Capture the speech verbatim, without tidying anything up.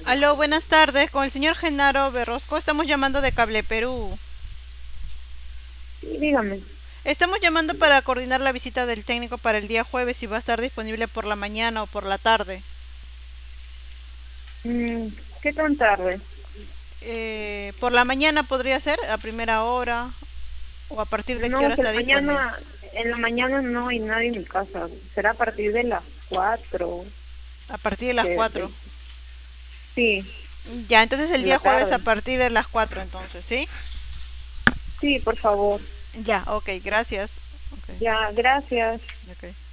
Aló, buenas tardes. Con el señor Genaro Berrosco estamos llamando de Cable Perú. Sí, dígame. Estamos llamando para coordinar la visita del técnico para el día jueves y va a estar disponible por la mañana o por la tarde. Mm, ¿qué tan tarde? Eh, por la mañana podría ser, a primera hora, o a partir de qué No, hora que está la disponible. mañana, en la mañana no hay nadie en mi casa. Será a partir de las cuatro, A partir de las de, cuatro. de- sí, Ya, entonces el de día la jueves a tarde. partir de las cuatro, entonces, ¿sí? Sí, por favor. Ya, ok, gracias. Ok, Ya, gracias. ok.